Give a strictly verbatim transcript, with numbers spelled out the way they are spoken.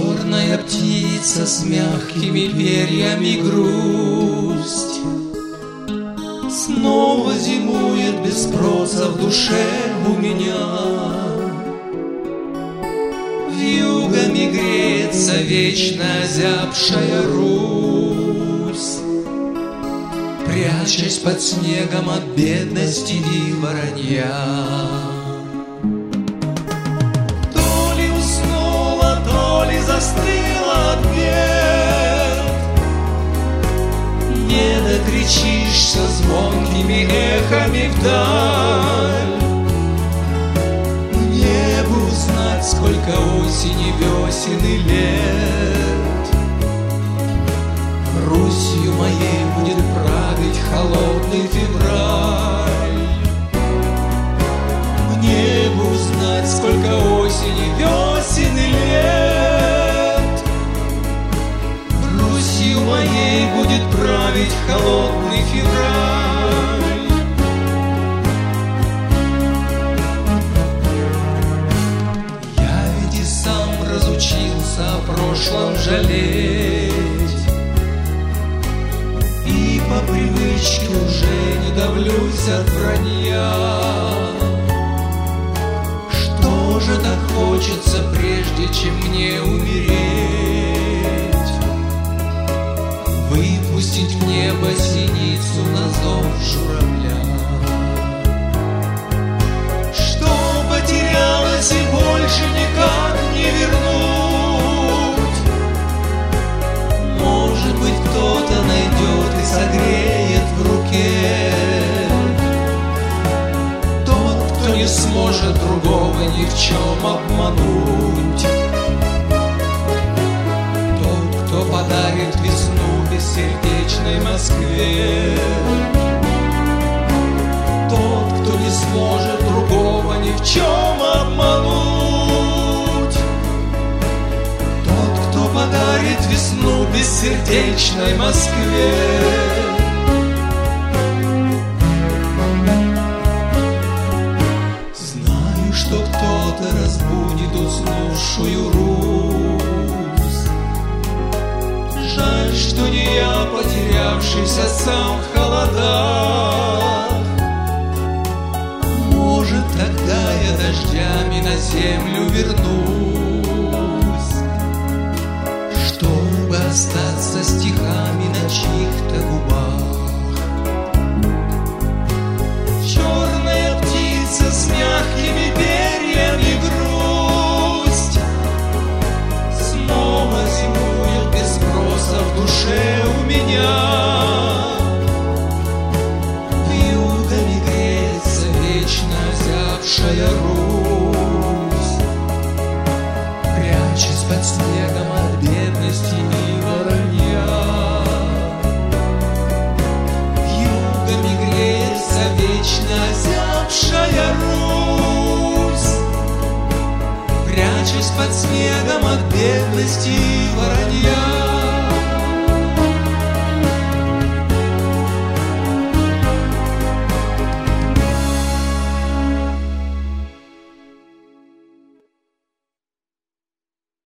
Черная птица с мягкими перьями грусть снова зимует без спроса в душе у меня. Вьюгами греется вечно озябшая Русь, прячась под снегом от бедности и воронья. То ли уснула, то ли застыла от бед, не докричишься звонкими эхами вдаль. Мне бы узнать, сколько осени, весен и лет Русью моей будет править холодный февраль. Мне бы узнать, сколько осени, весен и лет Русью моей будет править холодный февраль. Я ведь и сам разучился о прошлом жалеть, и по привычке уже не давлюсь от вранья. Что же так хочется, прежде чем мне умереть? Выпустить в небо синицу на зов журавля. Что потерялось и больше никак не вернуть, может быть, кто-то найдет и согреет в руке. Тот, кто не сможет другого ни в чем обмануть, тот, кто подарит весну бессердечной Москве. Тот, кто не сможет другого ни в чем обмануть, тот, кто подарит весну бессердечной Москве. Знаю, что кто-то разбудит уснувшую Русь. Жаль, что не я, потерявшийся сам в холодах. Может, тогда я дождями на землю вернусь, чтобы остаться стихами на чьих-то губах. Черная птица с мягкими перьями грусть снова зимует без спроса в душе у меня. Вьюгами греется вечно озябшая Русь, прячась под снегом от бедности и воронья. Вьюгами греется вечно озябшая Русь, прячась под снегом от бедности и воронья.